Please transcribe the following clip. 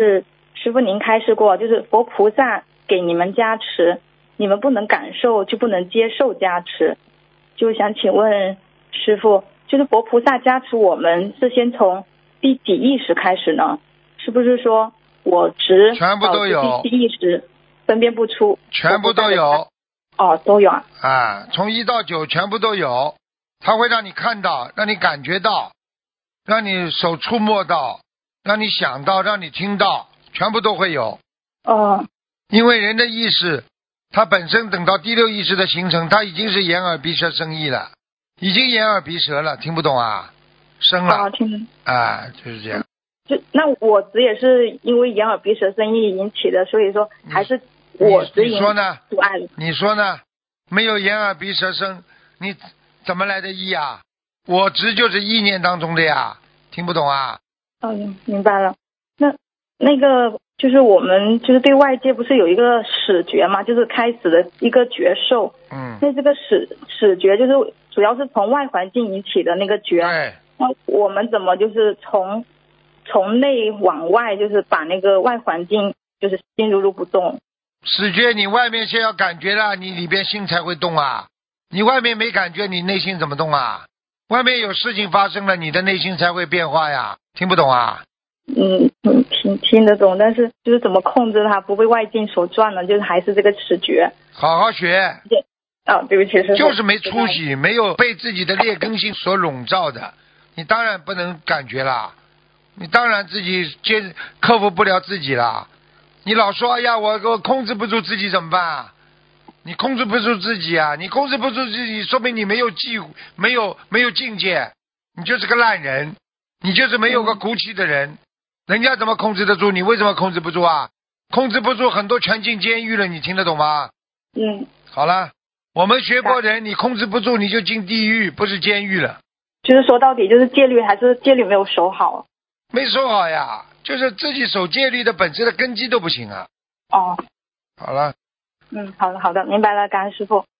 是师父您开示过，就是佛菩萨给你们加持，你们不能感受就不能接受加持。就想请问师父，就是佛菩萨加持我们是先从第几意识开始呢？是不是说我执全部都有， 第七意识分辨不出？ 全部都有。 哦，都有啊。 啊，从1到9全部都有，它会让你看到，让你感觉到，让你手触摸到，让你想到，让你听到，全部都会有。因为人的意识，它本身等到第6意识的形成，它已经是眼耳鼻舌身意了，已经眼耳鼻舌了，听不懂啊？生了。 听。 啊，就是这样。 那我执也是因为眼耳鼻舌身意引起的，所以说还是我执你说呢？ 阻碍了。 你说呢？没有眼耳鼻舌身，你怎么来的意啊？我执就是意念当中的呀，听不懂啊？ 明白了。那个就是我们就是对外界不是有一个始觉嘛，就是开始的一个觉受。那这个始觉就是主要是从外环境引起的那个觉。 对。 那我们怎么就是从内往外，就是把那个外环境就是心如如不动？ 始觉你外面先要感觉了，你里边心才会动啊。你外面没感觉，你内心怎么动啊？外面有事情发生了，你的内心才会变化呀。听不懂啊？ 听得懂，但是就是怎么控制它不被外境所转呢？就是还是这个始觉。 好好学。 对不起，师父。 就是没出息，没有被自己的劣根性所笼罩的，你当然不能感觉啦，你当然自己克服不了自己啦。你老说哎呀我控制不住自己怎么办啊？你控制不住自己啊，你控制不住自己，说明你没有境界，你就是个烂人，你就是没有个骨气的人。人家怎么控制得住？你为什么控制不住啊？控制不住，很多全进监狱了，你听得懂吗？好了，我们学过人，你控制不住你就进地狱，不是监狱了。 就是说到底就是戒律，还是戒律没有守好？ 没守好呀，就是自己守戒律的本质的根基都不行啊。 好了。 好的， 好的，明白了，感恩师父。